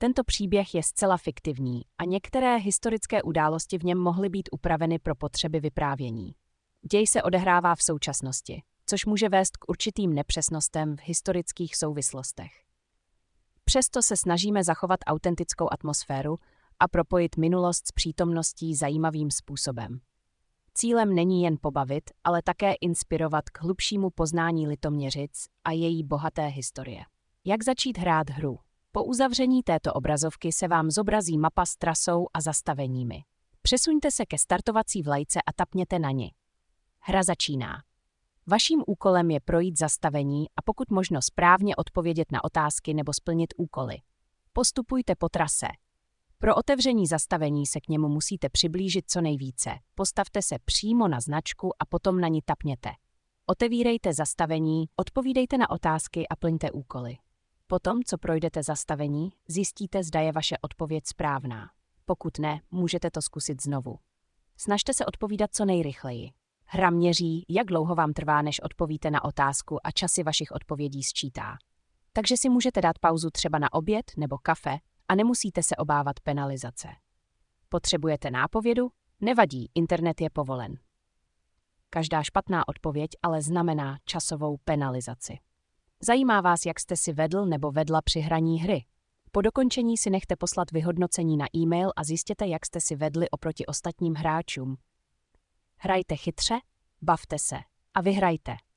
Tento příběh je zcela fiktivní a některé historické události v něm mohly být upraveny pro potřeby vyprávění. Děj se odehrává v současnosti, což může vést k určitým nepřesnostem v historických souvislostech. Přesto se snažíme zachovat autentickou atmosféru a propojit minulost s přítomností zajímavým způsobem. Cílem není jen pobavit, ale také inspirovat k hlubšímu poznání Litoměřic a její bohaté historie. Jak začít hrát hru? Po uzavření této obrazovky se vám zobrazí mapa s trasou a zastaveními. Přesuňte se ke startovací vlajce a tapněte na ni. Hra začíná. Vaším úkolem je projít zastavení a pokud možno správně odpovědět na otázky nebo splnit úkoly. Postupujte po trase. Pro otevření zastavení se k němu musíte přiblížit co nejvíce. Postavte se přímo na značku a potom na ni tapněte. Otevírejte zastavení, odpovídejte na otázky a plňte úkoly. Potom, co projdete zastavení, zjistíte, zda je vaše odpověď správná. Pokud ne, můžete to zkusit znovu. Snažte se odpovídat co nejrychleji. Hra měří, jak dlouho vám trvá, než odpovíte na otázku a časy vašich odpovědí sčítá. Takže si můžete dát pauzu třeba na oběd nebo kafe a nemusíte se obávat penalizace. Potřebujete nápovědu? Nevadí, internet je povolen. Každá špatná odpověď ale znamená časovou penalizaci. Zajímá vás, jak jste si vedl nebo vedla při hraní hry? Po dokončení si nechte poslat vyhodnocení na e-mail a zjistěte, jak jste si vedli oproti ostatním hráčům. Hrajte chytře, bavte se a vyhrajte.